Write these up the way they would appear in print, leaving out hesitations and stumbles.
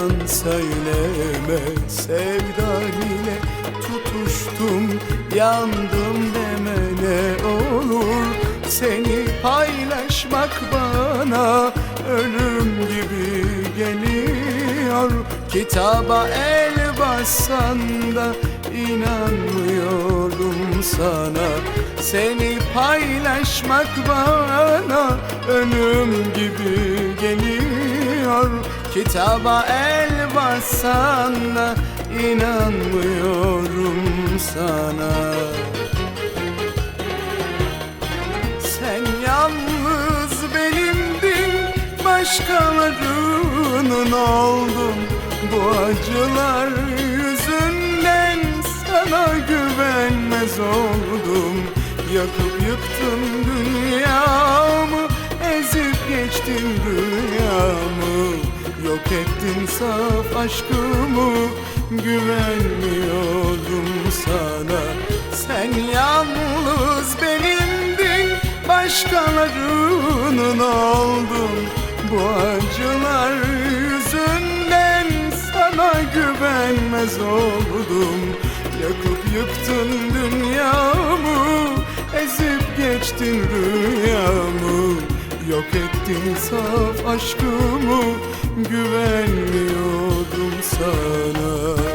yalan söyleme. Sevdan ile tutuştum, yandım deme ne olur. Seni paylaşmak bana ölüm gibi geliyor. Kitaba el bassan da inanmıyorum sana. Seni paylaşmak bana ölüm gibi geliyor. Kitaba el bassan da inanmıyorum sana. Sen yalnız benimdin, başkalarının oldum. Bu acılar yüzünden sana güvenmez oldum. Yakıp yıktın dünyamı, ezip geçtin rüyamı. Yok ettin saf aşkımı, güvenmiyorum sana. Sen yalnız benimdin, başkalarının oldum. Bu acılar yüzünden sana güvenmez oldum. Yakıp yıktın dünyamı, ezip geçtin rüyamı. Yok ettin saf aşkımı, güvenmiyordum sana.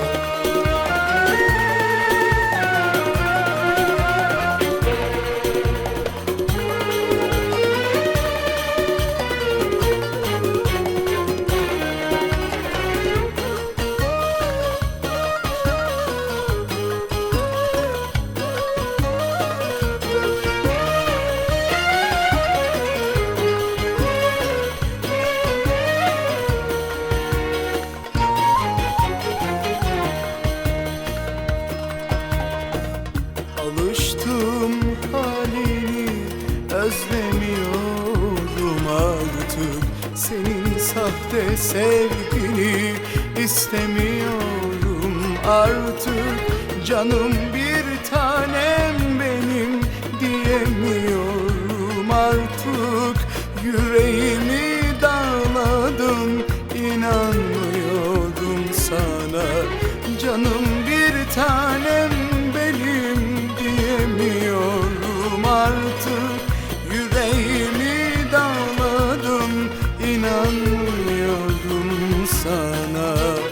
Alıştım halini, özlemiyorum artık. Senin sahte sevgini istemiyorum artık. Canım bir tanem benim diyemiyorum artık. Yüreğimi dağladın, inanmıyorum sana. Canım bir tanem benim diyemiyorum artık. Yüreğimi dağladım, inanmıyorum sana.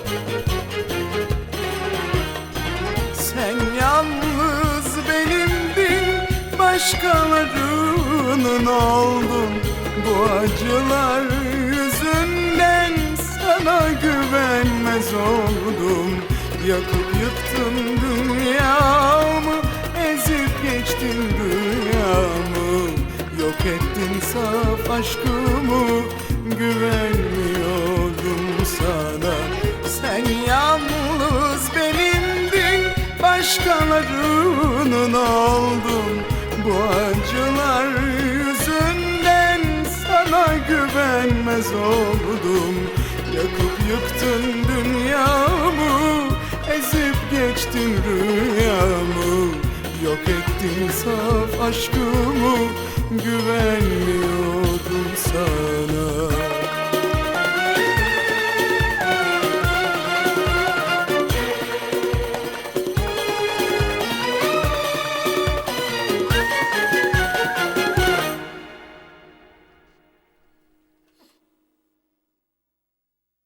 Sen yalnız benimdin, başkalarının oldun. Bu acılar yüzünden sana güvenmez oldum. Yakıp yıktın dünyamı, ezip geçtin rüyamı. Yok ettin saf aşkımı, güvenmiyorum sana. Sen yalnız benimdin, başkalarının oldun. Bu acılar yüzünden sana güvenmez oldum. Yakıp yıktın dünyamı, ezip geçtin rüyamı. Yok ettin saf aşkımı, güvenmiyorum